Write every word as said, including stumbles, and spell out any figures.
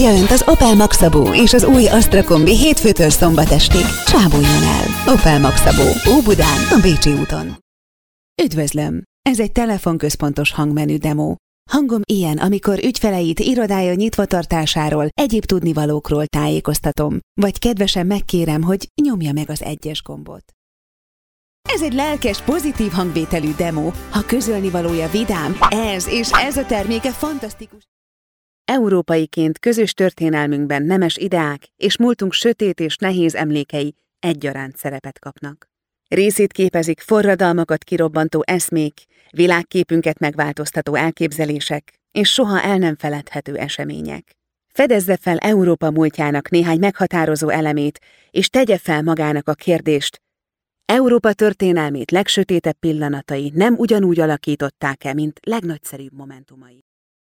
Várja Önt az Opel Maxabó és az új Astra kombi hétfőtől szombat estig. Csábuljon el! Opel Maxabó, Óbudán, a Bécsi úton. Üdvözlöm! Ez egy telefonközpontos hangmenü demo. Hangom ilyen, amikor ügyfeleit irodája nyitvatartásáról, egyéb tudnivalókról tájékoztatom, vagy kedvesen megkérem, hogy nyomja meg az egyes gombot. Ez egy lelkes, pozitív hangvételű demo. Ha közölnivalója vidám, ez és ez a terméke fantasztikus. Európaiként közös történelmünkben nemes ideák és múltunk sötét és nehéz emlékei egyaránt szerepet kapnak. Részét képezik forradalmakat kirobbantó eszmék, világképünket megváltoztató elképzelések és soha el nem feledhető események. Fedezze fel Európa múltjának néhány meghatározó elemét, és tegye fel magának a kérdést: Európa történelmét legsötétebb pillanatai nem ugyanúgy alakították-e, mint legnagyszerűbb momentumai?